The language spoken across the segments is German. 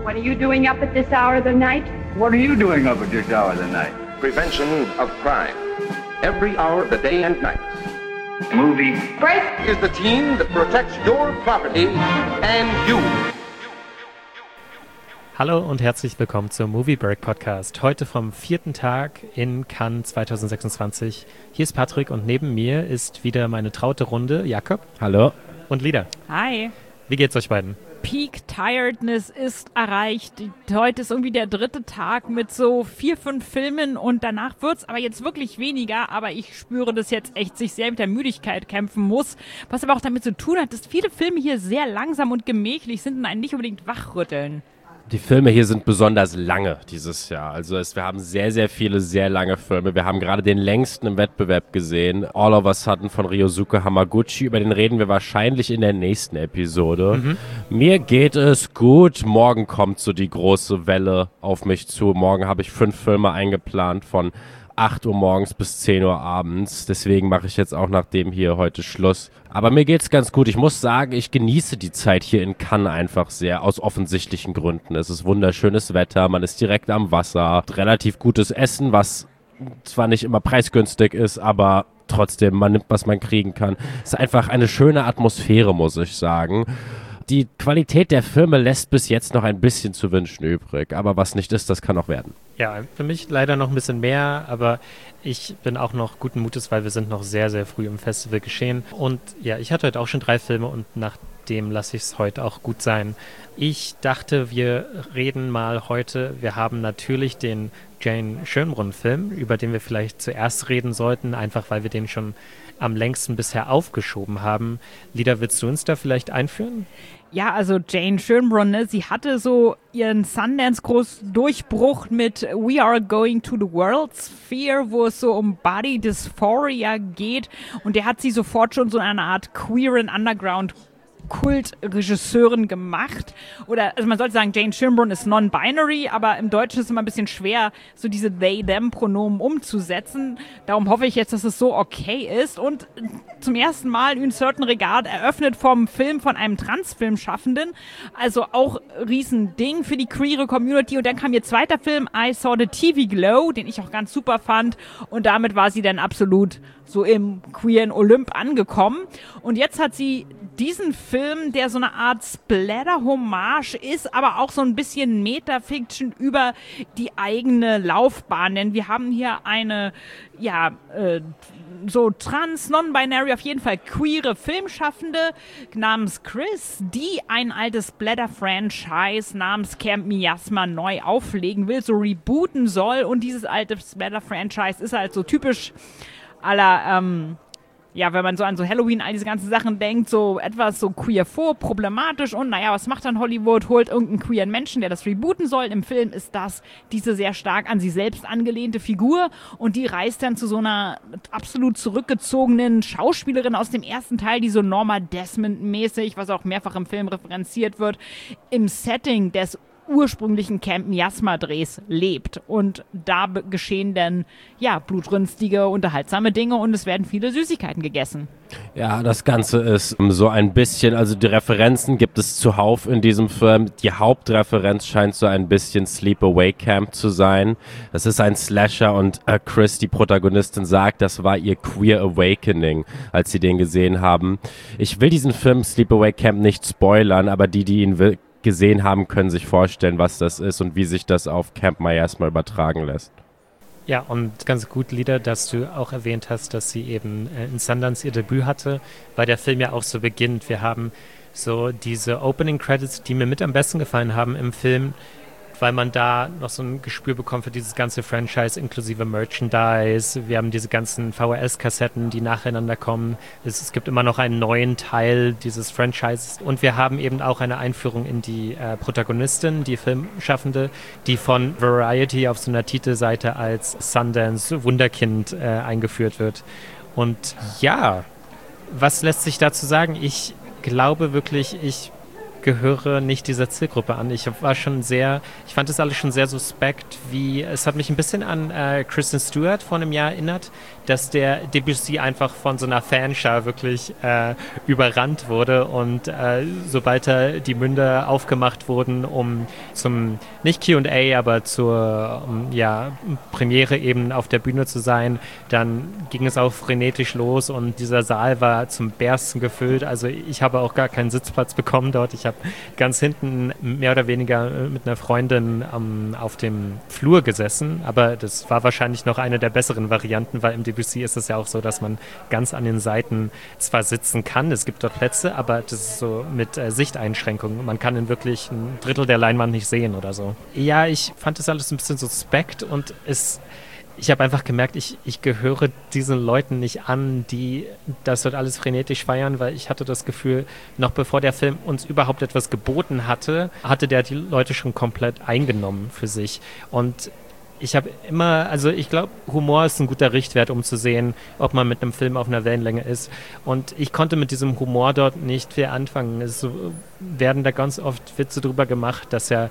What are you doing up at this hour of the night? What are you doing up at this hour of the night? Prevention of crime. Every hour of the day and night. Movie Break! Is the team that protects your property and you. Hallo und herzlich willkommen zum Movie Break Podcast. Heute vom 4. Tag in Cannes 2026. Hier ist Patrick und neben mir ist wieder meine traute Runde, Jakob. Hallo. Und Lida. Hi. Wie geht's euch beiden? Peak Tiredness ist erreicht. Heute ist irgendwie der 3. Tag mit so 4, 5 Filmen und danach wird's aber jetzt wirklich weniger, aber ich spüre, dass jetzt echt sich sehr mit der Müdigkeit kämpfen muss, was aber auch damit zu tun hat, dass viele Filme hier sehr langsam und gemächlich sind und einen nicht unbedingt wachrütteln. Die Filme hier sind besonders lange dieses Jahr. Also wir haben sehr, sehr viele sehr lange Filme. Wir haben gerade den längsten im Wettbewerb gesehen. All of a Sudden von Ryosuke Hamaguchi. Über den reden wir wahrscheinlich in der nächsten Episode. Mir geht es gut. Morgen kommt so die große Welle auf mich zu. Morgen habe ich 5 Filme eingeplant von 8 Uhr morgens bis 10 Uhr abends. Deswegen mache ich jetzt auch nach dem hier heute Schluss. Aber mir geht's ganz gut. Ich muss sagen, ich genieße die Zeit hier in Cannes einfach sehr, aus offensichtlichen Gründen. Es ist wunderschönes Wetter, man ist direkt am Wasser, relativ gutes Essen, was zwar nicht immer preisgünstig ist, aber trotzdem, man nimmt, was man kriegen kann. Es ist einfach eine schöne Atmosphäre, muss ich sagen. Die Qualität der Filme lässt bis jetzt noch ein bisschen zu wünschen übrig, aber was nicht ist, das kann auch werden. Ja, für mich leider noch ein bisschen mehr, aber ich bin auch noch guten Mutes, weil wir sind noch sehr, sehr früh im Festival geschehen. Und ja, ich hatte heute auch schon 3 Filme und nach dem lasse ich es heute auch gut sein. Ich dachte, wir reden mal heute, wir haben natürlich den Jane Schönbrunn-Film, über den wir vielleicht zuerst reden sollten, einfach weil wir den schon am längsten bisher aufgeschoben haben. Lida, willst du uns da vielleicht einführen? Ja, also Jane Schönbrunn, ne, sie hatte so ihren Sundance-Groß-Durchbruch mit We Are Going to the World Sphere, wo es so um Body Dysphoria geht. Und der hat sie sofort schon so eine Art queeren Underground Kultregisseurin gemacht. Oder, also man sollte sagen, Jane Schönbrunn ist non-binary, aber im Deutschen ist es immer ein bisschen schwer, so diese They-Them-Pronomen umzusetzen. Darum hoffe ich jetzt, dass es so okay ist. Und zum ersten Mal Un Certain Regard eröffnet vom Film von einem Transfilmschaffenden. Also auch Riesending für die queere Community. Und dann kam ihr zweiter Film, I Saw the TV Glow, den ich auch ganz super fand. Und damit war sie dann absolut so im queeren Olymp angekommen. Und jetzt hat sie diesen Film, der so eine Art Splatter-Hommage ist, aber auch so ein bisschen Metafiction über die eigene Laufbahn. Denn wir haben hier eine, so trans, non-binary, auf jeden Fall queere Filmschaffende namens Chris, die ein altes Splatter-Franchise namens Camp Miasma neu auflegen will, so rebooten soll. Und dieses alte Splatter-Franchise ist halt so typisch aller, wenn man so an so Halloween, all diese ganzen Sachen denkt, so etwas so queer problematisch und naja, was macht dann Hollywood? Holt irgendeinen queeren Menschen, der das rebooten soll. Im Film ist das diese sehr stark an sie selbst angelehnte Figur und die reist dann zu so einer absolut zurückgezogenen Schauspielerin aus dem ersten Teil, die so Norma Desmond-mäßig, was auch mehrfach im Film referenziert wird, im Setting des ursprünglichen Camp Miasma-Drehs lebt. Und da geschehen dann, blutrünstige, unterhaltsame Dinge und es werden viele Süßigkeiten gegessen. Ja, das Ganze ist so ein bisschen, also die Referenzen gibt es zuhauf in diesem Film. Die Hauptreferenz scheint so ein bisschen Sleepaway Camp zu sein. Das ist ein Slasher und Chris, die Protagonistin, sagt, das war ihr Queer Awakening, als sie den gesehen haben. Ich will diesen Film Sleepaway Camp nicht spoilern, aber die ihn gesehen haben, können sich vorstellen, was das ist und wie sich das auf Camp Miasma übertragen lässt. Ja, und ganz gut, Lida, dass du auch erwähnt hast, dass sie eben in Sundance ihr Debüt hatte, weil der Film ja auch so beginnt. Wir haben so diese Opening Credits, die mir mit am besten gefallen haben im Film, weil man da noch so ein Gespür bekommt für dieses ganze Franchise inklusive Merchandise. Wir haben diese ganzen VHS-Kassetten, die nacheinander kommen. Es gibt immer noch einen neuen Teil dieses Franchises. Und wir haben eben auch eine Einführung in die Protagonistin, die Filmschaffende, die von Variety auf so einer Titelseite als Sundance Wunderkind eingeführt wird. Und ja, was lässt sich dazu sagen? Ich glaube wirklich, ich gehöre nicht dieser Zielgruppe an. Ich fand das alles schon sehr suspekt, es hat mich ein bisschen an Kristen Stewart vor einem Jahr erinnert, dass der Debussy einfach von so einer Fanschar wirklich überrannt wurde und sobald die Münder aufgemacht wurden, um zum, nicht Q&A, aber zur Premiere eben auf der Bühne zu sein, dann ging es auch frenetisch los und dieser Saal war zum Bersten gefüllt. Also ich habe auch gar keinen Sitzplatz bekommen dort. Ich habe ganz hinten mehr oder weniger mit einer Freundin auf dem Flur gesessen, aber das war wahrscheinlich noch eine der besseren Varianten, weil im Debussy ist es ja auch so, dass man ganz an den Seiten zwar sitzen kann, es gibt dort Plätze, aber das ist so mit Sichteinschränkungen. Man kann in wirklich ein Drittel der Leinwand nicht sehen oder so. Ja, ich fand das alles ein bisschen suspekt und ich habe einfach gemerkt, ich gehöre diesen Leuten nicht an, die das dort alles frenetisch feiern, weil ich hatte das Gefühl, noch bevor der Film uns überhaupt etwas geboten hatte der die Leute schon komplett eingenommen für sich. Und ich habe immer, also ich glaube, Humor ist ein guter Richtwert, um zu sehen, ob man mit einem Film auf einer Wellenlänge ist. Und ich konnte mit diesem Humor dort nicht viel anfangen. Es werden da ganz oft Witze drüber gemacht, dass ja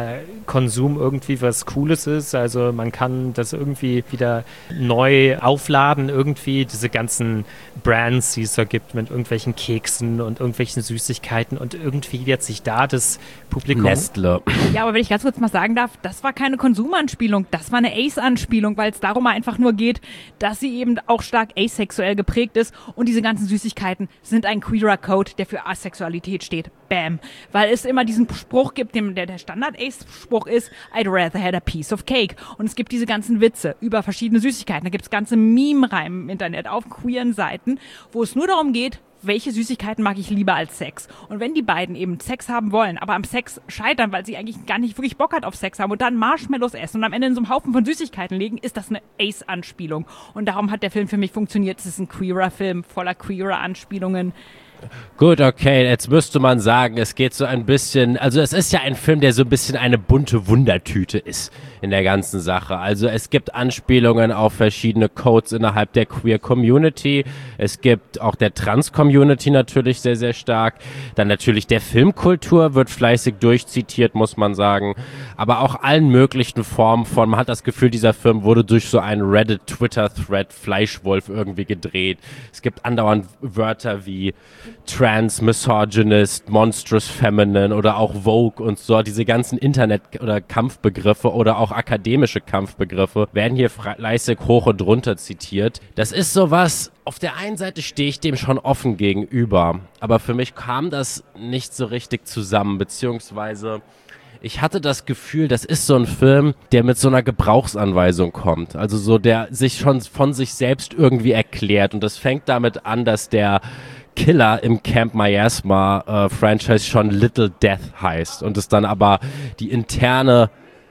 Konsum irgendwie was Cooles ist. Also man kann das irgendwie wieder neu aufladen, irgendwie diese ganzen Brands, die es so gibt mit irgendwelchen Keksen und irgendwelchen Süßigkeiten und irgendwie wird sich da das Publikum... Nestle. Ja, aber wenn ich ganz kurz mal sagen darf, das war keine Konsumanspielung, das war eine Ace-Anspielung, weil es darum einfach nur geht, dass sie eben auch stark asexuell geprägt ist und diese ganzen Süßigkeiten sind ein queerer Code, der für Asexualität steht. Bam. Weil es immer diesen Spruch gibt, der Standard-Ace-Spruch ist, I'd rather had a piece of cake. Und es gibt diese ganzen Witze über verschiedene Süßigkeiten. Da gibt es ganze Meme-Reimen im Internet auf queeren Seiten, wo es nur darum geht, welche Süßigkeiten mag ich lieber als Sex? Und wenn die beiden eben Sex haben wollen, aber am Sex scheitern, weil sie eigentlich gar nicht wirklich Bock hat auf Sex haben und dann Marshmallows essen und am Ende in so einem Haufen von Süßigkeiten liegen, ist das eine Ace-Anspielung. Und darum hat der Film für mich funktioniert. Es ist ein queerer Film voller queerer Anspielungen. Gut, okay, jetzt müsste man sagen, es geht so ein bisschen, also es ist ja ein Film, der so ein bisschen eine bunte Wundertüte ist in der ganzen Sache. Also es gibt Anspielungen auf verschiedene Codes innerhalb der Queer Community, es gibt auch der Trans-Community natürlich sehr, sehr stark, dann natürlich der Filmkultur wird fleißig durchzitiert, muss man sagen, aber auch allen möglichen Formen von, man hat das Gefühl, dieser Film wurde durch so einen Reddit-Twitter-Thread Fleischwolf irgendwie gedreht. Es gibt andauernd Wörter wie Trans, Misogynist, Monstrous Feminine oder auch Vogue und so, diese ganzen Internet- oder Kampfbegriffe oder auch akademische Kampfbegriffe werden hier fleißig hoch und runter zitiert. Das ist sowas, auf der einen Seite stehe ich dem schon offen gegenüber, aber für mich kam das nicht so richtig zusammen, beziehungsweise ich hatte das Gefühl, das ist so ein Film, der mit so einer Gebrauchsanweisung kommt. Also so, der sich schon von sich selbst irgendwie erklärt. Und das fängt damit an, dass der Killer im Camp Miasma Franchise schon Little Death heißt. Und es dann aber die interne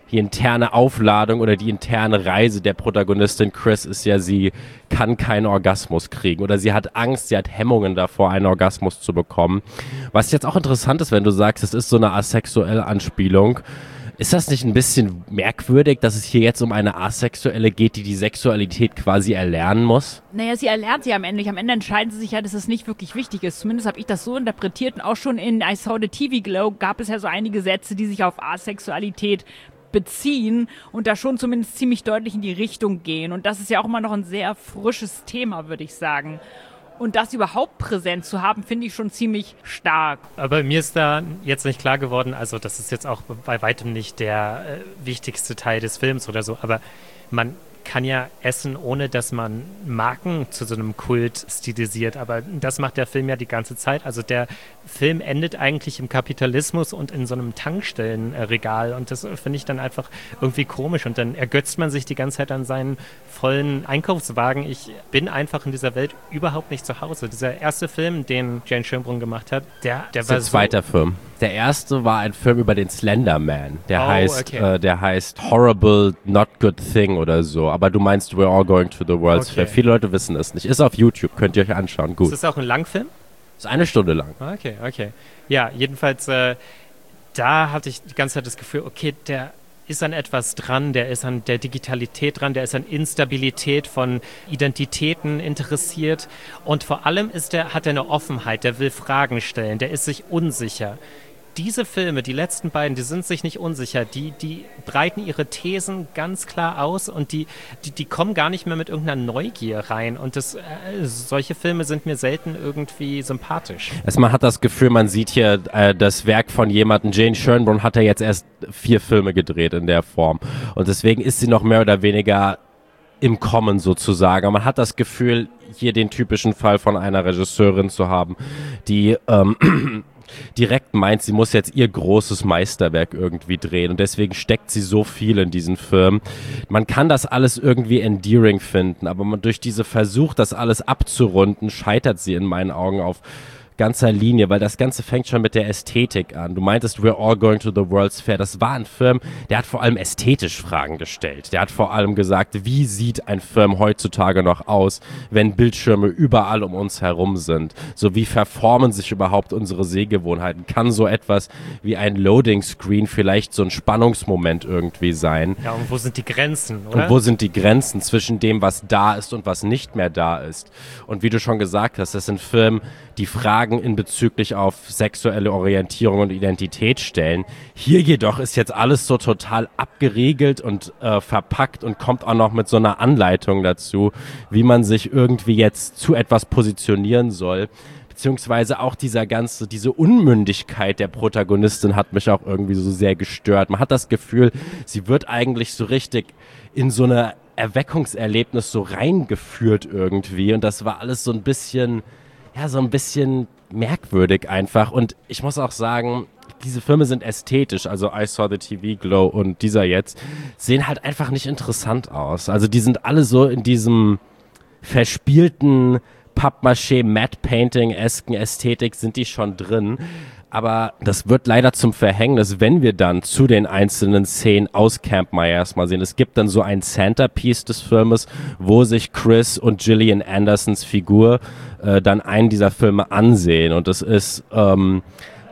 Aufladung oder die interne Reise der Protagonistin Chris ist ja, sie kann keinen Orgasmus kriegen oder sie hat Angst, sie hat Hemmungen davor, einen Orgasmus zu bekommen. Was jetzt auch interessant ist, wenn du sagst, es ist so eine asexuelle Anspielung. Ist das nicht ein bisschen merkwürdig, dass es hier jetzt um eine Asexuelle geht, die Sexualität quasi erlernen muss? Naja, sie erlernt sie am Ende. Am Ende entscheiden sie sich ja, dass es nicht wirklich wichtig ist. Zumindest habe ich das so interpretiert. Und auch schon in I Saw the TV Glow gab es ja so einige Sätze, die sich auf Asexualität beziehen und da schon zumindest ziemlich deutlich in die Richtung gehen. Und das ist ja auch immer noch ein sehr frisches Thema, würde ich sagen. Und das überhaupt präsent zu haben, finde ich schon ziemlich stark. Aber mir ist da jetzt nicht klar geworden, also das ist jetzt auch bei weitem nicht der wichtigste Teil des Films oder so, aber man kann ja essen, ohne dass man Marken zu so einem Kult stilisiert, aber das macht der Film ja die ganze Zeit. Also der Film endet eigentlich im Kapitalismus und in so einem Tankstellenregal und das finde ich dann einfach irgendwie komisch und dann ergötzt man sich die ganze Zeit an seinen vollen Einkaufswagen. Ich bin einfach in dieser Welt überhaupt nicht zu Hause. Dieser erste Film, den Jane Schönbrunn gemacht hat, der war so... Zweiter Film. Der erste war ein Film über den Slender Man. Der heißt Horrible Not Good Thing oder so. Aber du meinst We're All Going to the World's Fair. Viele Leute wissen es nicht. Ist auf YouTube, könnt ihr euch anschauen. Gut. Ist das auch ein Langfilm? Ist 1 Stunde lang. Okay. Ja, jedenfalls, da hatte ich die ganze Zeit das Gefühl, okay, der ist an etwas dran, der ist an der Digitalität dran, der ist an Instabilität von Identitäten interessiert und vor allem hat er eine Offenheit, der will Fragen stellen, der ist sich unsicher. diese Filme, die letzten beiden, die sind sich nicht unsicher. Die breiten ihre Thesen ganz klar aus und die kommen gar nicht mehr mit irgendeiner Neugier rein. Und solche Filme sind mir selten irgendwie sympathisch. Man hat das Gefühl, man sieht hier das Werk von jemandem. Jane Schönbrunn hat ja jetzt erst 4 Filme gedreht in der Form. Und deswegen ist sie noch mehr oder weniger im Kommen sozusagen. Man hat das Gefühl, hier den typischen Fall von einer Regisseurin zu haben, die direkt meint, sie muss jetzt ihr großes Meisterwerk irgendwie drehen und deswegen steckt sie so viel in diesen Filmen. Man kann das alles irgendwie endearing finden, aber durch diese Versuch, das alles abzurunden, scheitert sie in meinen Augen auf ganzer Linie, weil das Ganze fängt schon mit der Ästhetik an. Du meintest, We're All Going to the World's Fair. Das war ein Film, der hat vor allem ästhetisch Fragen gestellt. Der hat vor allem gesagt, wie sieht ein Film heutzutage noch aus, wenn Bildschirme überall um uns herum sind? So, wie verformen sich überhaupt unsere Sehgewohnheiten? Kann so etwas wie ein Loading Screen vielleicht so ein Spannungsmoment irgendwie sein? Ja, und wo sind die Grenzen, oder? Und wo sind die Grenzen zwischen dem, was da ist und was nicht mehr da ist? Und wie du schon gesagt hast, das sind Filme, die Fragen in bezüglich auf sexuelle Orientierung und Identität stellen. Hier jedoch ist jetzt alles so total abgeriegelt und verpackt und kommt auch noch mit so einer Anleitung dazu, wie man sich irgendwie jetzt zu etwas positionieren soll. Beziehungsweise auch diese Unmündigkeit der Protagonistin hat mich auch irgendwie so sehr gestört. Man hat das Gefühl, sie wird eigentlich so richtig in so eine Erweckungserlebnis so reingeführt irgendwie und das war alles so ein bisschen merkwürdig einfach und ich muss auch sagen, diese Filme sind ästhetisch, also I Saw the TV Glow und dieser jetzt, sehen halt einfach nicht interessant aus. Also die sind alle so in diesem verspielten Pappmaché, Matte Painting-esken Ästhetik sind die schon drin. Aber das wird leider zum Verhängnis, wenn wir dann zu den einzelnen Szenen aus Camp Myers mal sehen. Es gibt dann so ein Centerpiece des Filmes, wo sich Chris und Gillian Andersons Figur dann einen dieser Filme ansehen. Und das ist dann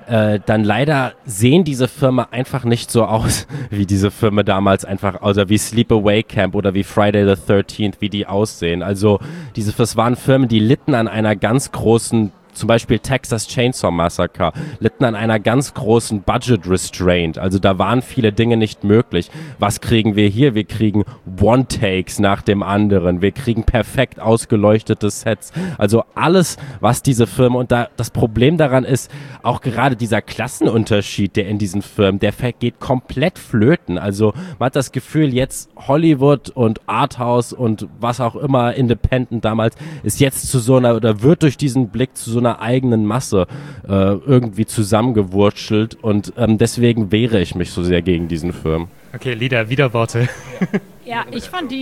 leider sehen diese Filme einfach nicht so aus, wie diese Filme damals einfach, also wie Sleepaway Camp oder wie Friday the 13th, wie die aussehen. Also das waren Filme, die litten an einer ganz großen, zum Beispiel Texas Chainsaw Massacre, litten an einer ganz großen Budget Restraint. Also da waren viele Dinge nicht möglich. Was kriegen wir hier? Wir kriegen One-Takes nach dem anderen. Wir kriegen perfekt ausgeleuchtete Sets. Also alles, was diese Filme, und das Problem daran ist, auch gerade dieser Klassenunterschied, der in diesen Filmen, der geht komplett flöten. Also man hat das Gefühl, jetzt Hollywood und Arthouse und was auch immer, Independent damals, ist jetzt zu so einer, oder wird durch diesen Blick zu so einer eigenen Masse irgendwie zusammengewurschtelt und deswegen wehre ich mich so sehr gegen diesen Film. Okay, Lieder, Widerworte. Ja, ich fand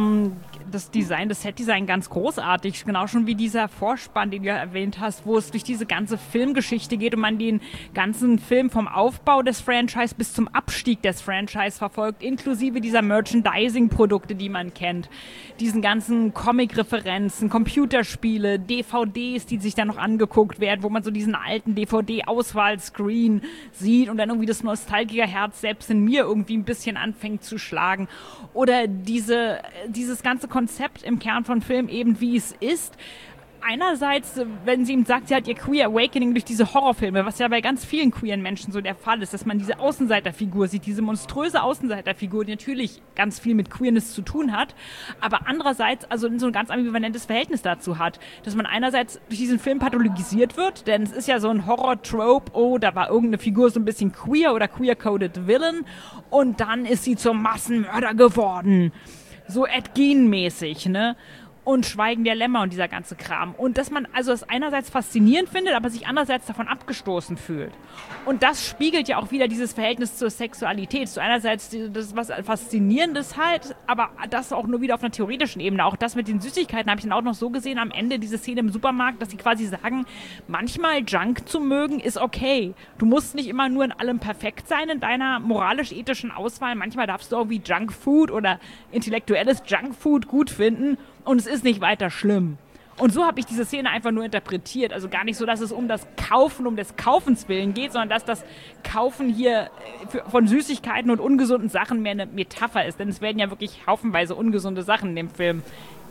das Setdesign ganz großartig, genau schon wie dieser Vorspann, den du ja erwähnt hast, wo es durch diese ganze Filmgeschichte geht und man den ganzen Film vom Aufbau des Franchise bis zum Abstieg des Franchise verfolgt, inklusive dieser Merchandising-Produkte, die man kennt, diesen ganzen Comic-Referenzen, Computerspiele, DVDs, die sich dann noch angeguckt werden, wo man so diesen alten DVD-Auswahlscreen sieht und dann irgendwie das Nostalgikerherz selbst in mir irgendwie ein bisschen anfängt zu schlagen. Oder dieses ganze Konzept im Kern von Film eben, wie es ist. Einerseits, wenn sie ihm sagt, sie hat ihr Queer Awakening durch diese Horrorfilme, was ja bei ganz vielen queeren Menschen so der Fall ist, dass man diese Außenseiterfigur sieht, diese monströse Außenseiterfigur, die natürlich ganz viel mit Queerness zu tun hat, aber andererseits also so ein ganz ambivalentes Verhältnis dazu hat, dass man einerseits durch diesen Film pathologisiert wird, denn es ist ja so ein Horror-Trope, oh, da war irgendeine Figur so ein bisschen queer oder queer-coded Villain und dann ist sie zum Massenmörder geworden. So Ed Gein-mäßig, ne? Und Schweigen der Lämmer und dieser ganze Kram. Und dass man also es einerseits faszinierend findet, aber sich andererseits davon abgestoßen fühlt. Und das spiegelt ja auch wieder dieses Verhältnis zur Sexualität. So einerseits das was Faszinierendes halt, aber das auch nur wieder auf einer theoretischen Ebene. Auch das mit den Süßigkeiten habe ich dann auch noch so gesehen am Ende, diese Szene im Supermarkt, dass sie quasi sagen, manchmal Junk zu mögen ist okay. Du musst nicht immer nur in allem perfekt sein in deiner moralisch-ethischen Auswahl. Manchmal darfst du auch wie Junkfood oder intellektuelles Junkfood gut finden. Und es ist nicht weiter schlimm. Und so habe ich diese Szene einfach nur interpretiert. Also gar nicht so, dass es um das Kaufen, um des Kaufens willen geht, sondern dass das Kaufen hier von Süßigkeiten und ungesunden Sachen mehr eine Metapher ist. Denn es werden ja wirklich haufenweise ungesunde Sachen in dem Film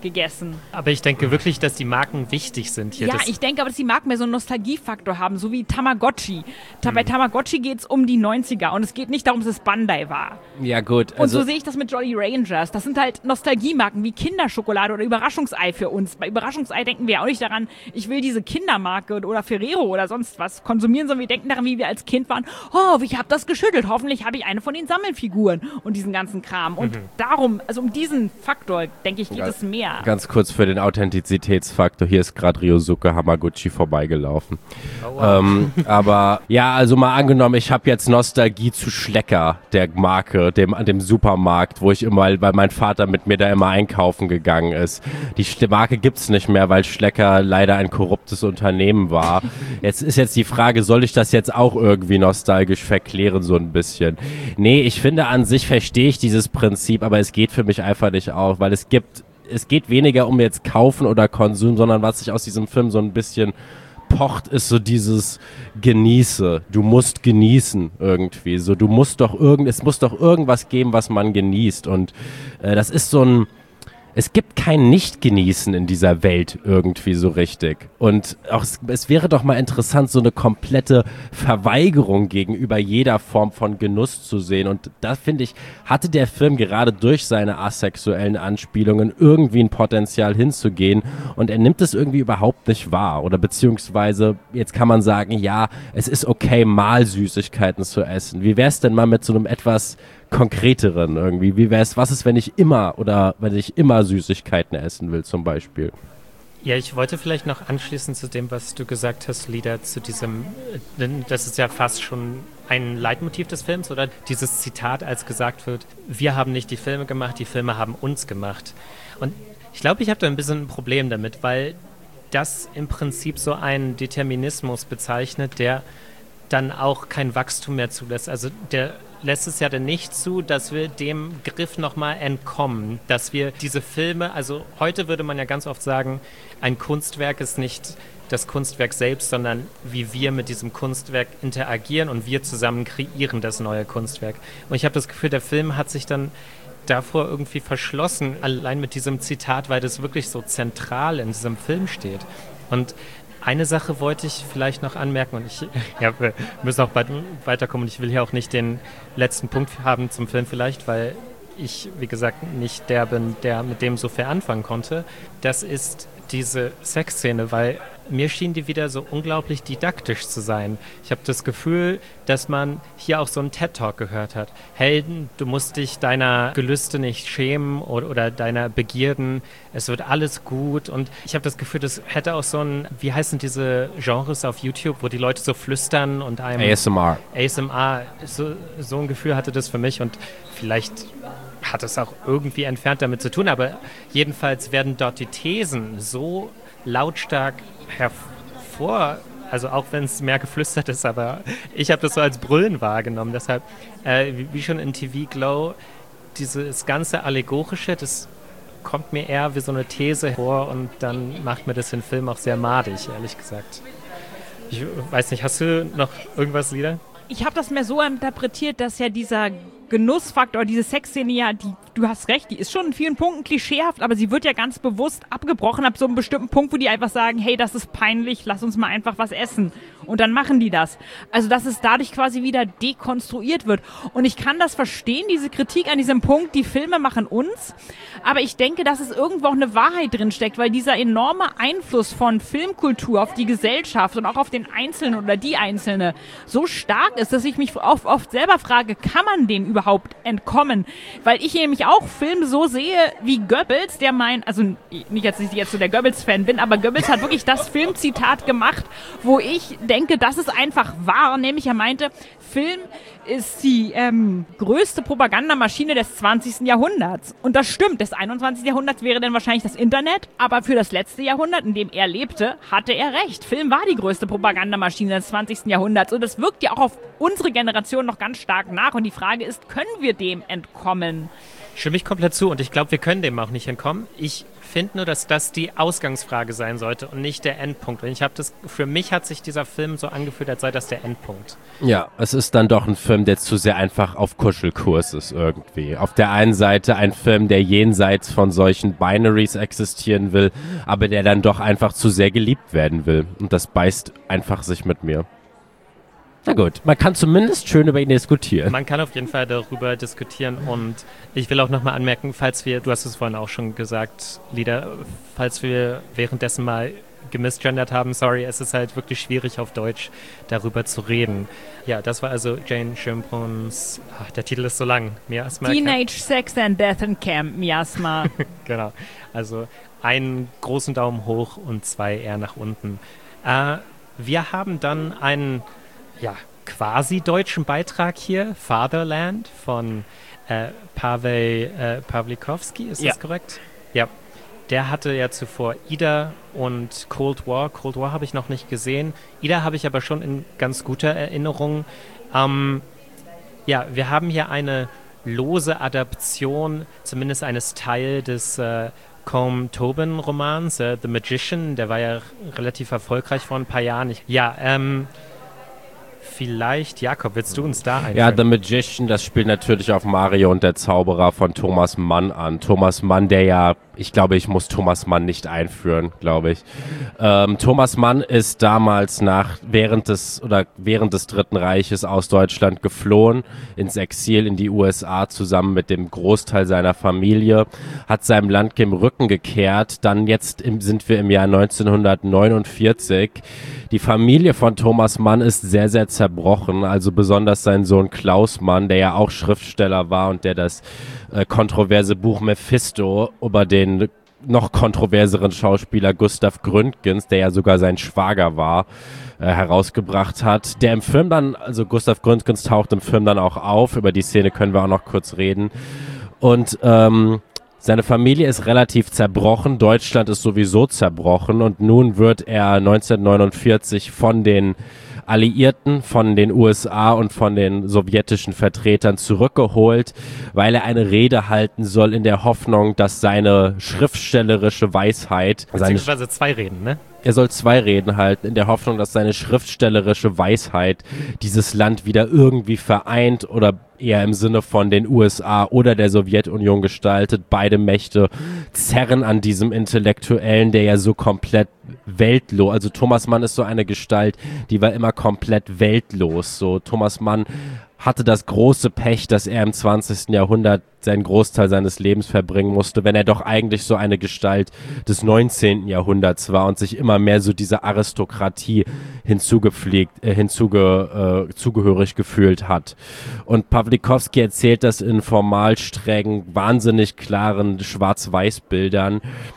gegessen. Aber ich denke wirklich, dass die Marken wichtig sind hier. Ja, ich denke aber, dass die Marken mehr so einen Nostalgiefaktor haben, so wie Tamagotchi. Bei Tamagotchi geht es um die 90er und es geht nicht darum, dass es Bandai war. Ja, gut. Und so sehe ich das mit Jolly Rangers. Das sind halt Nostalgiemarken wie Kinderschokolade oder Überraschungsei für uns. Bei Überraschungsei denken wir auch nicht daran, ich will diese Kindermarke oder Ferrero oder sonst was konsumieren, sondern wir denken daran, wie wir als Kind waren. Oh, ich habe das geschüttelt. Hoffentlich habe ich eine von den Sammelfiguren und diesen ganzen Kram. Und darum, also um diesen Faktor, denke ich, geht es mehr. Ganz kurz für den Authentizitätsfaktor. Hier ist gerade Ryosuke Hamaguchi vorbeigelaufen. Oh, wow. Aber ja, also mal angenommen, ich habe jetzt Nostalgie zu Schlecker, der Marke, dem Supermarkt, wo ich immer, weil mein Vater mit mir da immer einkaufen gegangen ist. Die Marke gibt's nicht mehr, weil Schlecker leider ein korruptes Unternehmen war. Jetzt ist die Frage, soll ich das jetzt auch irgendwie nostalgisch verklären, so ein bisschen? Nee, ich finde, an sich verstehe ich dieses Prinzip, aber es geht für mich einfach nicht auf, weil es geht weniger um jetzt Kaufen oder Konsum, sondern was sich aus diesem Film so ein bisschen pocht, ist so dieses Genieße. Du musst genießen irgendwie. So, es muss doch irgendwas geben, was man genießt. Und das ist so ein es gibt kein Nicht-Genießen in dieser Welt irgendwie so richtig. Und auch es wäre doch mal interessant, so eine komplette Verweigerung gegenüber jeder Form von Genuss zu sehen. Und da, finde ich, hatte der Film gerade durch seine asexuellen Anspielungen irgendwie ein Potenzial hinzugehen. Und er nimmt es irgendwie überhaupt nicht wahr. Oder beziehungsweise, jetzt kann man sagen, ja, es ist okay, mal Süßigkeiten zu essen. Wie wäre es denn mal mit so einem etwas konkreteren irgendwie? Wie wäre es, was ist, wenn ich immer Süßigkeiten essen will zum Beispiel? Ja, ich wollte vielleicht noch anschließen zu dem, was du gesagt hast, Lida, zu diesem, das ist ja fast schon ein Leitmotiv des Films, oder dieses Zitat, als gesagt wird, wir haben nicht die Filme gemacht, die Filme haben uns gemacht. Und ich glaube, ich habe da ein bisschen ein Problem damit, weil das im Prinzip so einen Determinismus bezeichnet, der dann auch kein Wachstum mehr zulässt. Also der lässt es ja dann nicht zu, dass wir dem Griff nochmal entkommen, dass wir diese Filme, also heute würde man ja ganz oft sagen, ein Kunstwerk ist nicht das Kunstwerk selbst, sondern wie wir mit diesem Kunstwerk interagieren und wir zusammen kreieren das neue Kunstwerk. Und ich habe das Gefühl, der Film hat sich dann davor irgendwie verschlossen, allein mit diesem Zitat, weil das wirklich so zentral in diesem Film steht. Und eine Sache wollte ich vielleicht noch anmerken und wir müssen auch bald weiterkommen und ich will hier auch nicht den letzten Punkt haben zum Film vielleicht, weil ich, wie gesagt, nicht der bin, der mit dem so viel anfangen konnte. Das ist diese Sexszene, weil mir schien die wieder so unglaublich didaktisch zu sein. Ich habe das Gefühl, dass man hier auch so einen TED-Talk gehört hat. Hey, du musst dich deiner Gelüste nicht schämen oder deiner Begierden. Es wird alles gut. Und ich habe das Gefühl, das hätte auch so ein, wie heißen diese Genres auf YouTube, wo die Leute so flüstern und einem... ASMR. So ein Gefühl hatte das für mich und vielleicht hat es auch irgendwie entfernt damit zu tun, aber jedenfalls werden dort die Thesen so lautstark also auch wenn es mehr geflüstert ist, aber ich habe das so als Brüllen wahrgenommen. Deshalb, wie schon in TV Glow, dieses ganze Allegorische, das kommt mir eher wie so eine These vor und dann macht mir das den Film auch sehr madig, ehrlich gesagt. Ich weiß nicht, hast du noch irgendwas, Lida? Ich habe das mehr so interpretiert, dass ja dieser Genussfaktor, diese Sexszene, ja, du hast recht, die ist schon in vielen Punkten klischeehaft, aber sie wird ja ganz bewusst abgebrochen ab so einem bestimmten Punkt, wo die einfach sagen, hey, das ist peinlich, lass uns mal einfach was essen. Und dann machen die das. Also, dass es dadurch quasi wieder dekonstruiert wird. Und ich kann das verstehen, diese Kritik an diesem Punkt, die Filme machen uns. Aber ich denke, dass es irgendwo auch eine Wahrheit drin steckt, weil dieser enorme Einfluss von Filmkultur auf die Gesellschaft und auch auf den Einzelnen oder die Einzelne so stark ist, dass ich mich oft selber frage, kann man dem überhaupt entkommen? Weil ich nämlich auch Filme so sehe wie Goebbels, der also nicht, dass ich jetzt so der Goebbels-Fan bin, aber Goebbels hat wirklich das Filmzitat gemacht, wo ich denke, dass es einfach wahr, nämlich er meinte, Film ist die größte Propagandamaschine des 20. Jahrhunderts. Und das stimmt, des 21. Jahrhunderts wäre dann wahrscheinlich das Internet, aber für das letzte Jahrhundert, in dem er lebte, hatte er recht. Film war die größte Propagandamaschine des 20. Jahrhunderts und das wirkt ja auch auf unsere Generation noch ganz stark nach und die Frage ist, können wir dem entkommen? Stimme ich komplett zu und ich glaube, wir können dem auch nicht entkommen. Ich finde nur, dass das die Ausgangsfrage sein sollte und nicht der Endpunkt. Und für mich hat sich dieser Film so angefühlt, als sei das der Endpunkt. Ja, es ist dann doch ein Film Film, der zu sehr einfach auf Kuschelkurs ist irgendwie. Auf der einen Seite ein Film, der jenseits von solchen Binaries existieren will, aber der dann doch einfach zu sehr geliebt werden will. Und das beißt einfach sich mit mir. Na gut, man kann zumindest schön über ihn diskutieren. Man kann auf jeden Fall darüber diskutieren und ich will auch nochmal anmerken, du hast es vorhin auch schon gesagt, Lida, falls wir währenddessen mal gemisgendert haben, sorry, es ist halt wirklich schwierig auf Deutsch darüber zu reden. Ja, das war also Jane Schönbrunns, der Titel ist so lang, Miasma. Teenage Sex and Death in Camp, Miasma. Genau, also einen großen Daumen hoch und 2 eher nach unten. Wir haben dann einen quasi deutschen Beitrag hier, Fatherland von Paweł Pawlikowski, ist das korrekt? Ja. Der hatte ja zuvor Ida und Cold War. Cold War habe ich noch nicht gesehen. Ida habe ich aber schon in ganz guter Erinnerung. Wir haben hier eine lose Adaption, zumindest eines Teils des Colm Tobin-Romans, The Magician. Der war ja relativ erfolgreich vor ein paar Jahren. Vielleicht, Jakob, willst du uns da einführen? Ja, The Magician, das spielt natürlich auf Mario und der Zauberer von Thomas Mann an. Thomas Mann, ich glaube, ich muss Thomas Mann nicht einführen, glaube ich. Thomas Mann ist damals während des Dritten Reiches aus Deutschland geflohen, ins Exil in die USA zusammen mit dem Großteil seiner Familie, hat seinem Land den Rücken gekehrt. Dann sind wir im Jahr 1949. Die Familie von Thomas Mann ist sehr, sehr zerbrochen, also besonders sein Sohn Klaus Mann, der ja auch Schriftsteller war und der das kontroverse Buch Mephisto über den noch kontroverseren Schauspieler Gustav Gründgens, der ja sogar sein Schwager war, herausgebracht hat. Der im Film dann, also Gustav Gründgens taucht im Film dann auch auf, über die Szene können wir auch noch kurz reden. Und seine Familie ist relativ zerbrochen, Deutschland ist sowieso zerbrochen und nun wird er 1949 von den Alliierten, von den USA und von den sowjetischen Vertretern zurückgeholt, weil er eine Rede halten soll in der Hoffnung, dass seine schriftstellerische Weisheit... Beziehungsweise 2 Reden, ne? Er soll 2 Reden halten, in der Hoffnung, dass seine schriftstellerische Weisheit dieses Land wieder irgendwie vereint oder eher im Sinne von den USA oder der Sowjetunion gestaltet. Beide Mächte zerren an diesem Intellektuellen, der ja so komplett weltlos, also Thomas Mann ist so eine Gestalt, die war immer komplett weltlos. So Thomas Mann hatte das große Pech, dass er im 20. Jahrhundert seinen Großteil seines Lebens verbringen musste, wenn er doch eigentlich so eine Gestalt des 19. Jahrhunderts war und sich immer mehr so dieser Aristokratie zugehörig gefühlt hat. Und Pawlikowski erzählt das in formal strengen, wahnsinnig klaren Schwarz-Weiß-Bildern,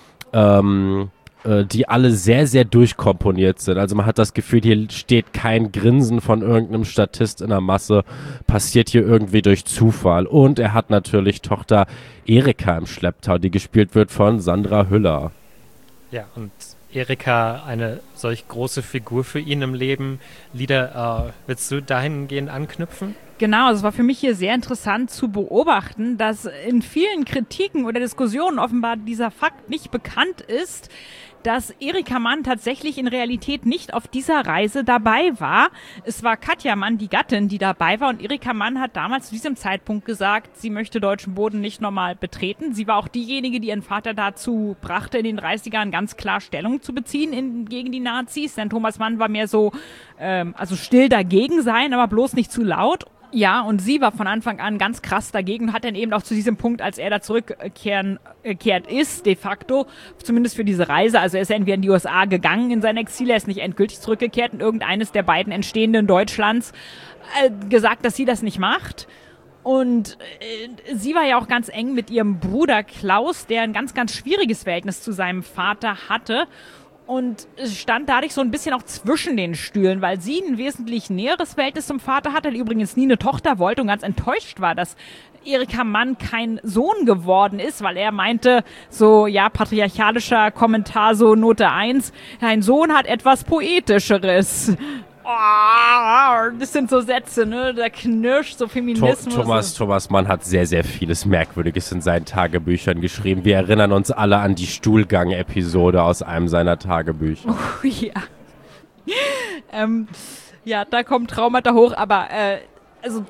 die alle sehr, sehr durchkomponiert sind. Also man hat das Gefühl, hier steht kein Grinsen von irgendeinem Statist in der Masse, passiert hier irgendwie durch Zufall. Und er hat natürlich Tochter Erika im Schlepptau, die gespielt wird von Sandra Hüller. Ja, und Erika, eine solch große Figur für ihn im Leben. Lida, willst du dahingehend anknüpfen? Genau, es war für mich hier sehr interessant zu beobachten, dass in vielen Kritiken oder Diskussionen offenbar dieser Fakt nicht bekannt ist, dass Erika Mann tatsächlich in Realität nicht auf dieser Reise dabei war. Es war Katja Mann, die Gattin, die dabei war und Erika Mann hat damals zu diesem Zeitpunkt gesagt, sie möchte deutschen Boden nicht nochmal betreten. Sie war auch diejenige, die ihren Vater dazu brachte, in den 30ern ganz klar Stellung zu beziehen gegen die Nazis, denn Thomas Mann war mehr so, still dagegen sein, aber bloß nicht zu laut. Ja, und sie war von Anfang an ganz krass dagegen und hat dann eben auch zu diesem Punkt, als er da zurückgekehrt ist, de facto, zumindest für diese Reise, also er ist entweder in die USA gegangen in sein Exil, er ist nicht endgültig zurückgekehrt in irgendeines der beiden entstehenden Deutschlands, gesagt, dass sie das nicht macht. Und sie war ja auch ganz eng mit ihrem Bruder Klaus, der ein ganz, ganz schwieriges Verhältnis zu seinem Vater hatte. Und es stand dadurch so ein bisschen auch zwischen den Stühlen, weil sie ein wesentlich näheres Verhältnis zum Vater hatte, der übrigens nie eine Tochter wollte und ganz enttäuscht war, dass Erika Mann kein Sohn geworden ist, weil er meinte, so, ja, patriarchalischer Kommentar, so Note 1, ein Sohn hat etwas Poetischeres. Oh, das sind so Sätze, ne? Da knirscht so Feminismus. Thomas Mann hat sehr, sehr vieles Merkwürdiges in seinen Tagebüchern geschrieben. Wir erinnern uns alle an die Stuhlgang-Episode aus einem seiner Tagebücher. Oh ja. Ja, da kommen Traumata hoch, aber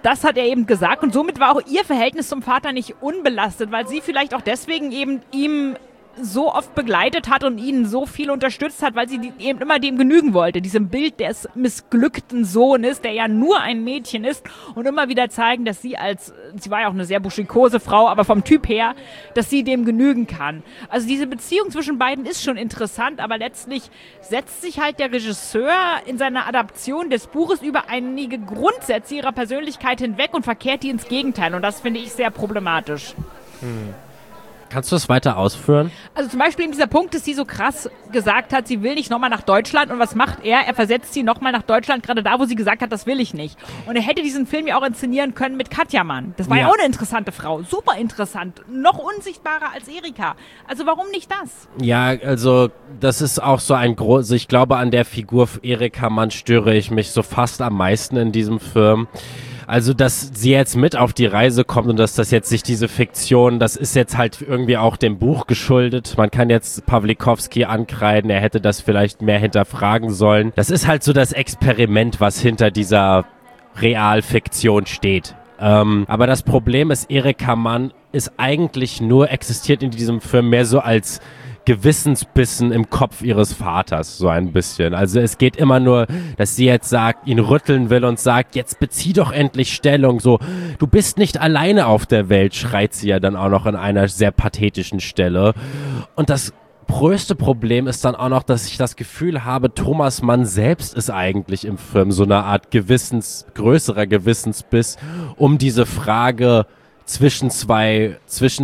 das hat er eben gesagt und somit war auch ihr Verhältnis zum Vater nicht unbelastet, weil sie vielleicht auch deswegen eben ihm so oft begleitet hat und ihn so viel unterstützt hat, weil sie eben immer dem genügen wollte. Diesem Bild des missglückten Sohnes, der ja nur ein Mädchen ist und immer wieder zeigen, dass sie war ja auch eine sehr buschikose Frau, aber vom Typ her, dass sie dem genügen kann. Also diese Beziehung zwischen beiden ist schon interessant, aber letztlich setzt sich halt der Regisseur in seiner Adaption des Buches über einige Grundsätze ihrer Persönlichkeit hinweg und verkehrt die ins Gegenteil und das finde ich sehr problematisch. Kannst du das weiter ausführen? Also zum Beispiel in dieser Punkt, dass sie so krass gesagt hat, sie will nicht nochmal nach Deutschland. Und was macht er? Er versetzt sie nochmal nach Deutschland, gerade da, wo sie gesagt hat, das will ich nicht. Und er hätte diesen Film ja auch inszenieren können mit Katja Mann. Das war ja auch eine interessante Frau. Super interessant. Noch unsichtbarer als Erika. Also warum nicht das? Ja, also das ist auch so ein großes, ich glaube, an der Figur Erika Mann störe ich mich so fast am meisten in diesem Film. Also, dass sie jetzt mit auf die Reise kommt und dass das jetzt sich diese Fiktion, das ist jetzt halt irgendwie auch dem Buch geschuldet. Man kann jetzt Pawlikowski ankreiden, er hätte das vielleicht mehr hinterfragen sollen. Das ist halt so das Experiment, was hinter dieser Realfiktion steht. Aber das Problem ist, Erika Mann ist eigentlich nur, existiert in diesem Film mehr so als Gewissensbissen im Kopf ihres Vaters, so ein bisschen. Also es geht immer nur, dass sie jetzt sagt, ihn rütteln will und sagt, jetzt bezieh doch endlich Stellung, so, du bist nicht alleine auf der Welt, schreit sie ja dann auch noch an einer sehr pathetischen Stelle. Und das größte Problem ist dann auch noch, dass ich das Gefühl habe, Thomas Mann selbst ist eigentlich im Film so eine Art größerer Gewissensbiss, um diese Frage zwischen zwei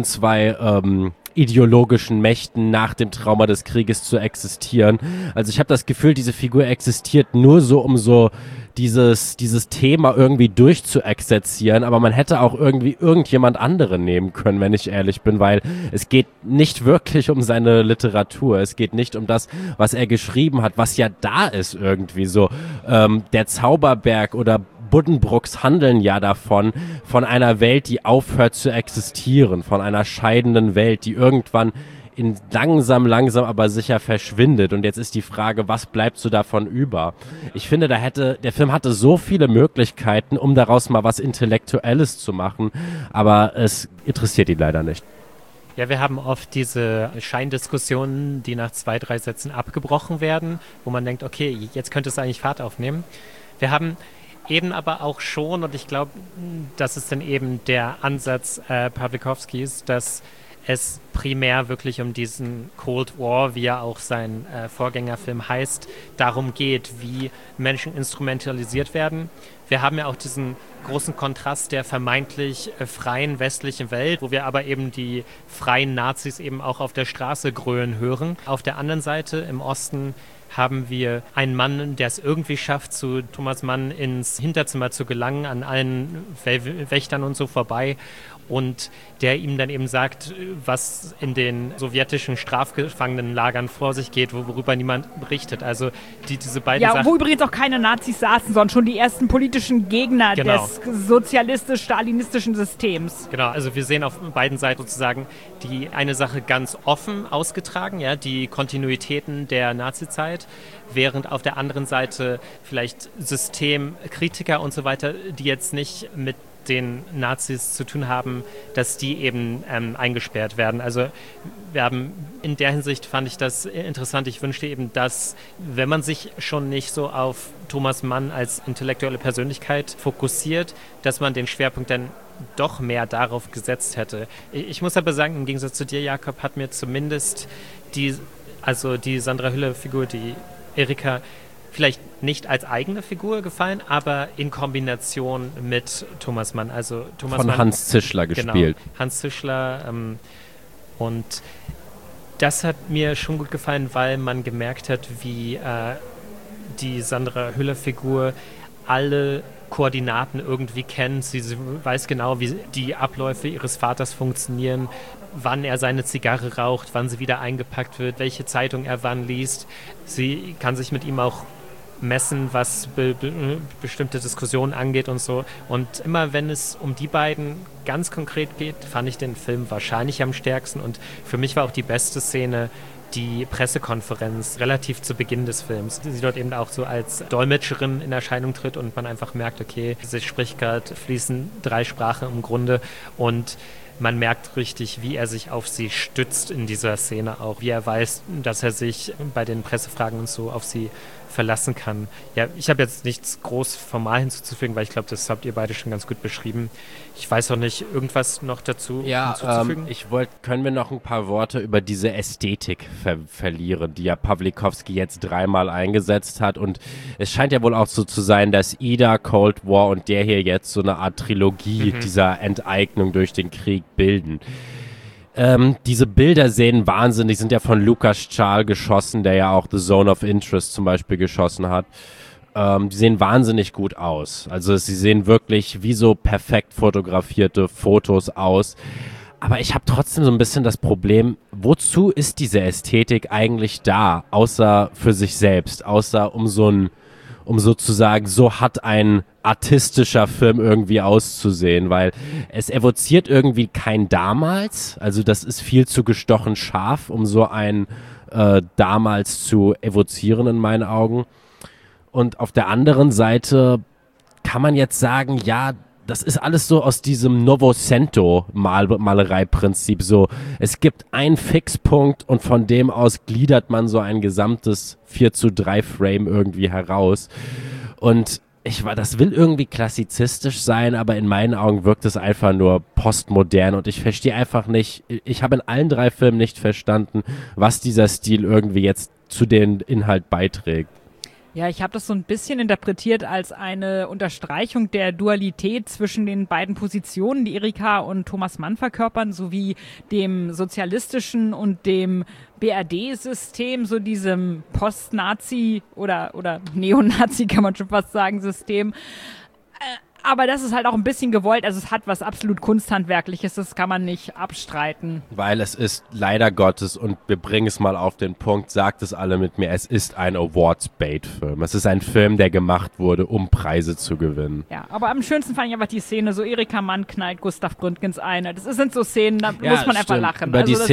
ideologischen Mächten nach dem Trauma des Krieges zu existieren. Also ich habe das Gefühl, diese Figur existiert nur so, um so dieses Thema irgendwie durchzuexerzieren, aber man hätte auch irgendwie irgendjemand anderen nehmen können, wenn ich ehrlich bin, weil es geht nicht wirklich um seine Literatur, es geht nicht um das, was er geschrieben hat, was ja da ist irgendwie so. Der Zauberberg oder Buddenbrooks handeln ja davon, von einer Welt, die aufhört zu existieren, von einer scheidenden Welt, die irgendwann langsam, aber sicher verschwindet. Und jetzt ist die Frage, was bleibt so davon über? Ich finde, der Film hatte so viele Möglichkeiten, um daraus mal was Intellektuelles zu machen, aber es interessiert ihn leider nicht. Ja, wir haben oft diese Scheindiskussionen, die nach 2, 3 Sätzen abgebrochen werden, wo man denkt, okay, jetzt könnte es eigentlich Fahrt aufnehmen. Wir haben eben aber auch schon, und ich glaube, das ist dann eben der Ansatz Pawlikowskis, dass es primär wirklich um diesen Cold War, wie ja auch sein Vorgängerfilm heißt, darum geht, wie Menschen instrumentalisiert werden. Wir haben ja auch diesen großen Kontrast der vermeintlich freien westlichen Welt, wo wir aber eben die freien Nazis eben auch auf der Straße grölen hören. Auf der anderen Seite im Osten haben wir einen Mann, der es irgendwie schafft, zu Thomas Mann ins Hinterzimmer zu gelangen, an allen Wächtern und so vorbei. Und der ihm dann eben sagt, was in den sowjetischen Strafgefangenenlagern vor sich geht, worüber niemand berichtet. Also diese beiden Sachen. Ja, wo übrigens auch keine Nazis saßen, sondern schon die ersten politischen Gegner des sozialistisch-stalinistischen Systems. Genau, also wir sehen auf beiden Seiten sozusagen die eine Sache ganz offen ausgetragen, ja, die Kontinuitäten der Nazizeit, während auf der anderen Seite vielleicht Systemkritiker und so weiter, die jetzt nicht mit den Nazis zu tun haben, dass die eben eingesperrt werden. Also wir haben in der Hinsicht, fand ich das interessant. Ich wünschte eben, dass, wenn man sich schon nicht so auf Thomas Mann als intellektuelle Persönlichkeit fokussiert, dass man den Schwerpunkt dann doch mehr darauf gesetzt hätte. Ich muss aber sagen, im Gegensatz zu dir, Jakob, hat mir zumindest die Sandra Hüller-Figur, die Erika, vielleicht nicht als eigene Figur gefallen, aber in Kombination mit Thomas Mann. Also Thomas von Mann, Hans Zischler gespielt. Genau, Hans Zischler. Und das hat mir schon gut gefallen, weil man gemerkt hat, wie die Sandra Hüller-Figur alle Koordinaten irgendwie kennt. Sie weiß genau, wie die Abläufe ihres Vaters funktionieren, wann er seine Zigarre raucht, wann sie wieder eingepackt wird, welche Zeitung er wann liest. Sie kann sich mit ihm auch messen, was bestimmte Diskussionen angeht und so. Und immer wenn es um die beiden ganz konkret geht, fand ich den Film wahrscheinlich am stärksten. Und für mich war auch die beste Szene die Pressekonferenz relativ zu Beginn des Films. Sie dort eben auch so als Dolmetscherin in Erscheinung tritt und man einfach merkt, okay, sie spricht gerade fließend 3 Sprachen im Grunde und man merkt richtig, wie er sich auf sie stützt in dieser Szene auch, wie er weiß, dass er sich bei den Pressefragen und so auf sie verlassen kann. Ja, ich habe jetzt nichts groß formal hinzuzufügen, weil ich glaube, das habt ihr beide schon ganz gut beschrieben. Ich weiß auch nicht, irgendwas noch dazu hinzuzufügen? Können wir noch ein paar Worte über diese Ästhetik verlieren, die ja Pawlikowski jetzt 3-mal eingesetzt hat und es scheint ja wohl auch so zu sein, dass Ida, Cold War und der hier jetzt so eine Art Trilogie dieser Enteignung durch den Krieg bilden. Diese Bilder sehen wahnsinnig, sind ja von Lukas Charles geschossen, der ja auch The Zone of Interest zum Beispiel geschossen hat. Die sehen wahnsinnig gut aus. Also sie sehen wirklich wie so perfekt fotografierte Fotos aus. Aber ich habe trotzdem so ein bisschen das Problem, wozu ist diese Ästhetik eigentlich da, außer für sich selbst, außer um sozusagen, so hat ein artistischer Film irgendwie auszusehen, weil es evoziert irgendwie kein damals, also das ist viel zu gestochen scharf, um so ein damals zu evozieren in meinen Augen. Und auf der anderen Seite kann man jetzt sagen, ja, das ist alles so aus diesem Novecento-Malereiprinzip so. Es gibt einen Fixpunkt und von dem aus gliedert man so ein gesamtes 4:3 Frame irgendwie heraus. Und das will irgendwie klassizistisch sein, aber in meinen Augen wirkt es einfach nur postmodern und ich verstehe einfach nicht, ich habe in allen 3 Filmen nicht verstanden, was dieser Stil irgendwie jetzt zu dem Inhalt beiträgt. Ja, ich habe das so ein bisschen interpretiert als eine Unterstreichung der Dualität zwischen den beiden Positionen, die Erika und Thomas Mann verkörpern, sowie dem sozialistischen und dem BRD-System, so diesem Post-Nazi oder Neonazi, kann man schon fast sagen, System. Aber das ist halt auch ein bisschen gewollt, also es hat was absolut Kunsthandwerkliches, das kann man nicht abstreiten. Weil es ist leider Gottes, und wir bringen es mal auf den Punkt, sagt es alle mit mir, es ist ein Awards-Bait-Film. Es ist ein Film, der gemacht wurde, um Preise zu gewinnen. Ja, aber am schönsten fand ich einfach die Szene, so Erika Mann knallt Gustav Gründgens ein. Das sind so Szenen, da muss man einfach lachen. Über die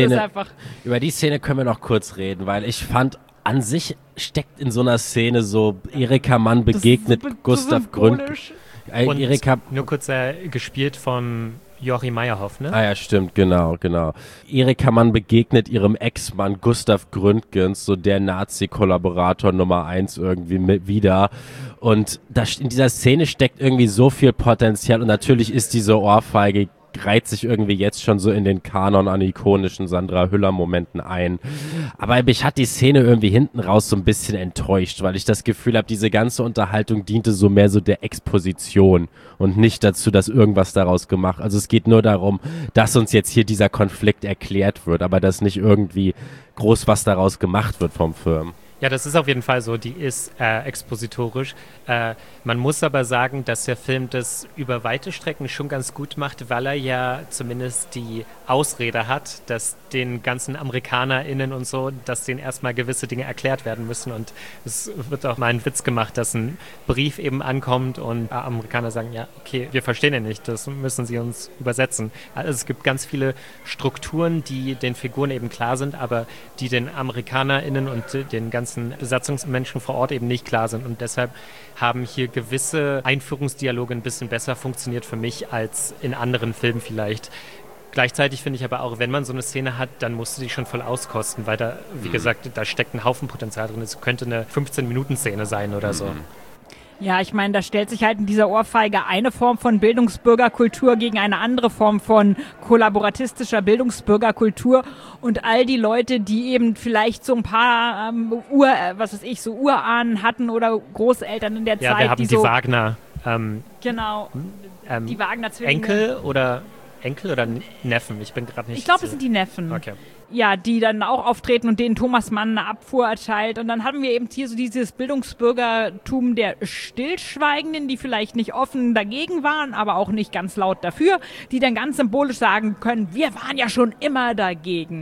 Szene können wir noch kurz reden, weil ich fand, an sich steckt in so einer Szene so, Erika Mann begegnet Gustav Gründgens. Und nur kurz gespielt von Joachim Meyerhoff, ne? Ah ja, stimmt, genau. Erika Mann begegnet ihrem Ex-Mann Gustav Gründgens, so der Nazi-Kollaborator Nummer 1 irgendwie wieder. Und in dieser Szene steckt irgendwie so viel Potenzial und natürlich ist diese Ohrfeige reiht sich irgendwie jetzt schon so in den Kanon an ikonischen Sandra Hüller-Momenten ein. Aber mich hat die Szene irgendwie hinten raus so ein bisschen enttäuscht, weil ich das Gefühl habe, diese ganze Unterhaltung diente so mehr so der Exposition und nicht dazu, dass irgendwas daraus gemacht. Also es geht nur darum, dass uns jetzt hier dieser Konflikt erklärt wird, aber dass nicht irgendwie groß was daraus gemacht wird vom Film. Ja, das ist auf jeden Fall so, die ist expositorisch. Man muss aber sagen, dass der Film das über weite Strecken schon ganz gut macht, weil er ja zumindest die Ausrede hat, dass den ganzen AmerikanerInnen und so, dass denen erstmal gewisse Dinge erklärt werden müssen. Und es wird auch mal ein Witz gemacht, dass ein Brief eben ankommt und Amerikaner sagen, ja, okay, wir verstehen ihn nicht, das müssen sie uns übersetzen. Also es gibt ganz viele Strukturen, die den Figuren eben klar sind, aber die den AmerikanerInnen und den ganzen Besatzungsmenschen vor Ort eben nicht klar sind. Und deshalb haben hier gewisse Einführungsdialoge ein bisschen besser funktioniert für mich als in anderen Filmen vielleicht. Gleichzeitig finde ich aber auch, wenn man so eine Szene hat, dann musst du die schon voll auskosten, weil da, wie gesagt, da steckt ein Haufen Potenzial drin. Es könnte eine 15-Minuten-Szene sein oder so. Ja, ich meine, da stellt sich halt in dieser Ohrfeige eine Form von Bildungsbürgerkultur gegen eine andere Form von kollaboratistischer Bildungsbürgerkultur und all die Leute, die eben vielleicht so ein paar Urahnen hatten oder Großeltern in der Zeit. Ja, wir haben die Wagner. Genau, die Wagner-Zwillinge. Enkel oder Neffen? Ich bin gerade nicht. Ich glaube, es sind die Neffen. Okay. Ja, die dann auch auftreten und denen Thomas Mann eine Abfuhr erteilt. Und dann haben wir eben hier so dieses Bildungsbürgertum der Stillschweigenden, die vielleicht nicht offen dagegen waren, aber auch nicht ganz laut dafür, die dann ganz symbolisch sagen können, wir waren ja schon immer dagegen.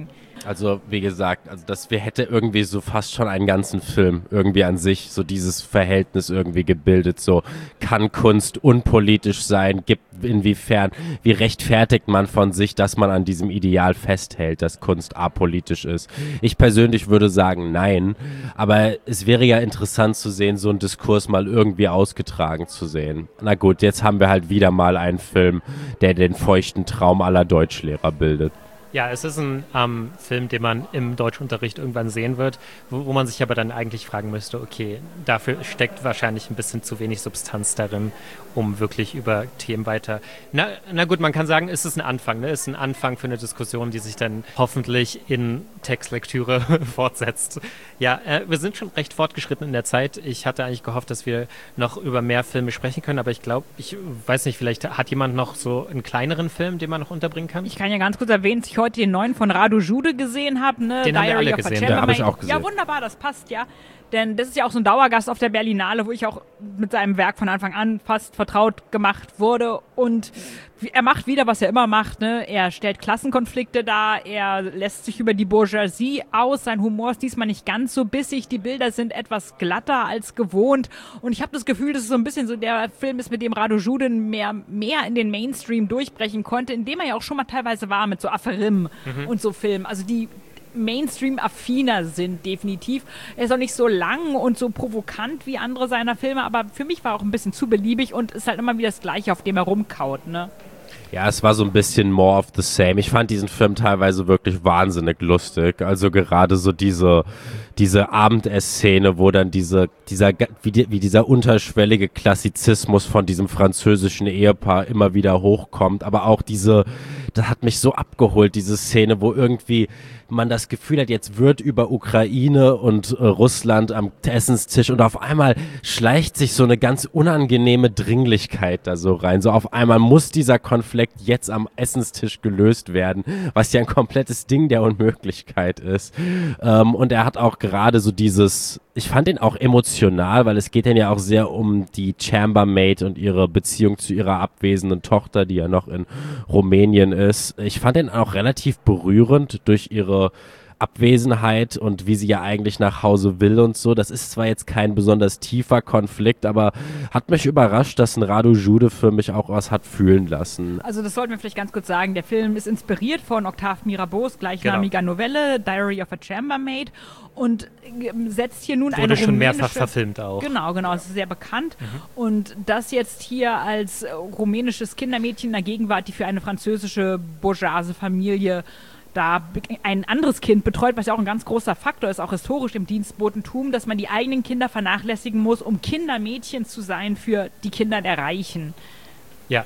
Also wie gesagt, also das hätte irgendwie so fast schon einen ganzen Film irgendwie an sich, so dieses Verhältnis irgendwie gebildet, so kann Kunst unpolitisch sein, inwiefern, wie rechtfertigt man von sich, dass man an diesem Ideal festhält, dass Kunst apolitisch ist. Ich persönlich würde sagen, nein, aber es wäre ja interessant zu sehen, so einen Diskurs mal irgendwie ausgetragen zu sehen. Na gut, jetzt haben wir halt wieder mal einen Film, der den feuchten Traum aller Deutschlehrer bildet. Ja, es ist ein Film, den man im Deutschunterricht irgendwann sehen wird, wo man sich aber dann eigentlich fragen müsste, okay, dafür steckt wahrscheinlich ein bisschen zu wenig Substanz darin, um wirklich über Themen weiter... Na gut, man kann sagen, es ist ein Anfang, ne? Es ist ein Anfang für eine Diskussion, die sich dann hoffentlich in Textlektüre fortsetzt. Ja, wir sind schon recht fortgeschritten in der Zeit. Ich hatte eigentlich gehofft, dass wir noch über mehr Filme sprechen können, aber ich glaube, ich weiß nicht, vielleicht hat jemand noch so einen kleineren Film, den man noch unterbringen kann? Ich kann ja ganz kurz erwähnen, dass ich heute den neuen von Radu Jude gesehen habe, ne? Den haben wir alle gesehen, den habe ich auch gesehen. Ja, wunderbar, das passt ja. Denn das ist ja auch so ein Dauergast auf der Berlinale, wo ich auch mit seinem Werk von Anfang an fast vertraut gemacht wurde. Und er macht wieder, was er immer macht, ne? Er stellt Klassenkonflikte dar, er lässt sich über die Bourgeoisie aus, sein Humor ist diesmal nicht ganz so bissig, die Bilder sind etwas glatter als gewohnt. Und ich habe das Gefühl, dass es so ein bisschen so der Film ist, mit dem Radu Jude mehr in den Mainstream durchbrechen konnte, indem er ja auch schon mal teilweise war mit so Aferim und so Filmen. Also die Mainstream-affiner sind, definitiv. Er ist auch nicht so lang und so provokant wie andere seiner Filme, aber für mich war er auch ein bisschen zu beliebig und ist halt immer wieder das Gleiche, auf dem er rumkaut, ne? Ja, es war so ein bisschen more of the same. Ich fand diesen Film teilweise wirklich wahnsinnig lustig. Also gerade so diese Abendessszene, wo dann wie dieser unterschwellige Klassizismus von diesem französischen Ehepaar immer wieder hochkommt. Aber auch das hat mich so abgeholt, diese Szene, wo irgendwie man das Gefühl hat, jetzt wird über Ukraine und Russland am Essenstisch und auf einmal schleicht sich so eine ganz unangenehme Dringlichkeit da so rein. So auf einmal muss dieser Konflikt jetzt am Essenstisch gelöst werden, was ja ein komplettes Ding der Unmöglichkeit ist. Und er hat auch gerade so ich fand ihn auch emotional, weil es geht dann ja auch sehr um die Chambermaid und ihre Beziehung zu ihrer abwesenden Tochter, die ja noch in Rumänien ist. Ich fand ihn auch relativ berührend durch ihre Abwesenheit und wie sie ja eigentlich nach Hause will und so. Das ist zwar jetzt kein besonders tiefer Konflikt, aber hat mich überrascht, dass ein Radu Jude für mich auch was hat fühlen lassen. Also das sollten wir vielleicht ganz kurz sagen. Der Film ist inspiriert von Octave Mirabeaus gleichnamiger Novelle Diary of a Chambermaid und setzt hier nun wurde schon mehrfach verfilmt auch. Genau, es ist sehr bekannt. Und das jetzt hier als rumänisches Kindermädchen in der Gegenwart, die für eine französische bourgeoise Familie da ein anderes Kind betreut, was ja auch ein ganz großer Faktor ist, auch historisch im Dienstbotentum, dass man die eigenen Kinder vernachlässigen muss, um Kindermädchen zu sein für die Kinder der Reichen. Ja,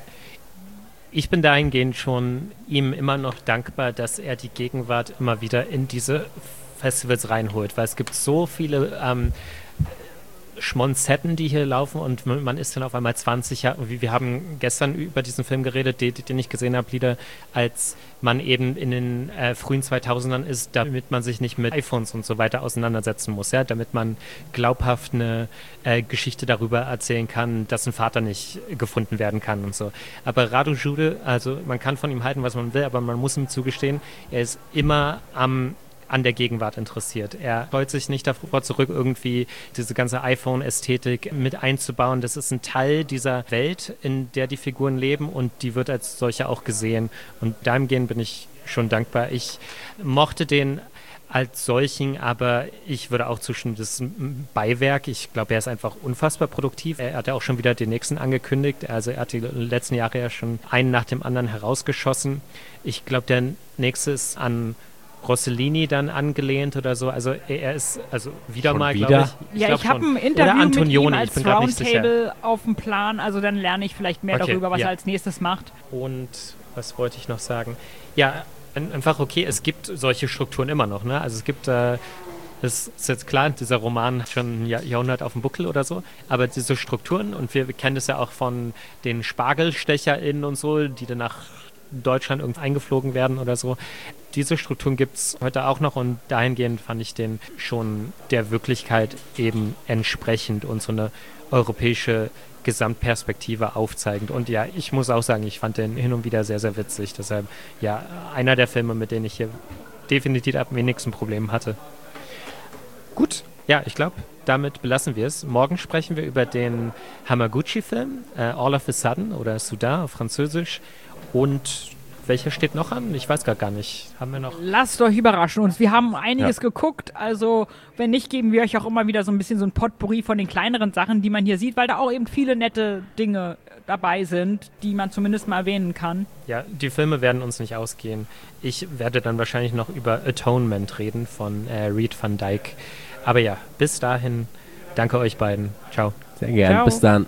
ich bin dahingehend schon ihm immer noch dankbar, dass er die Gegenwart immer wieder in diese Festivals reinholt, weil es gibt so viele Schmonzetten, die hier laufen und man ist dann auf einmal 20 Jahre, wir haben gestern über diesen Film geredet, den ich gesehen habe, Lieder, als man eben in den frühen 2000ern ist, damit man sich nicht mit iPhones und so weiter auseinandersetzen muss, ja, damit man glaubhaft eine Geschichte darüber erzählen kann, dass ein Vater nicht gefunden werden kann und so. Aber Radu Jude, also man kann von ihm halten, was man will, aber man muss ihm zugestehen, er ist immer an der Gegenwart interessiert. Er scheut sich nicht davor zurück, irgendwie diese ganze iPhone-Ästhetik mit einzubauen. Das ist ein Teil dieser Welt, in der die Figuren leben und die wird als solche auch gesehen. Und dahingehend bin ich schon dankbar. Ich mochte den als solchen, aber ich würde auch zustimmen, das ist ein Beiwerk. Ich glaube, er ist einfach unfassbar produktiv. Er hat ja auch schon wieder den nächsten angekündigt. Also er hat die letzten Jahre ja schon einen nach dem anderen herausgeschossen. Ich glaube, der nächste ist an Rossellini dann angelehnt oder so. Also er ist wieder schon mal, glaube ich. Ja, ich habe ein Interview mit ihm als ich bin Roundtable auf dem Plan. Also dann lerne ich vielleicht mehr darüber, was er als nächstes macht. Und was wollte ich noch sagen? Ja, einfach okay, es gibt solche Strukturen immer noch. Ne? Also es gibt das ist jetzt klar, dieser Roman hat schon ein Jahrhundert auf dem Buckel oder so, aber diese Strukturen, und wir kennen das ja auch von den SpargelstecherInnen und so, die dann nach Deutschland irgendwie eingeflogen werden oder so. Diese Strukturen gibt es heute auch noch und dahingehend fand ich den schon der Wirklichkeit eben entsprechend und so eine europäische Gesamtperspektive aufzeigend. Und ja, ich muss auch sagen, ich fand den hin und wieder sehr, sehr witzig. Deshalb, ja, einer der Filme, mit denen ich hier definitiv am wenigsten Problem hatte. Gut, ja, ich glaube, damit belassen wir es. Morgen sprechen wir über den Hamaguchi-Film, All of a Sudden oder Soudain auf Französisch. Und welcher steht noch an? Ich weiß gar nicht. Haben wir noch? Lasst euch überraschen uns. Wir haben einiges geguckt. Also, wenn nicht, geben wir euch auch immer wieder so ein bisschen so ein Potpourri von den kleineren Sachen, die man hier sieht, weil da auch eben viele nette Dinge dabei sind, die man zumindest mal erwähnen kann. Ja, die Filme werden uns nicht ausgehen. Ich werde dann wahrscheinlich noch über Atonement reden von Reed van Dyke. Aber ja, bis dahin, danke euch beiden. Ciao. Sehr gerne. Ciao. Bis dann.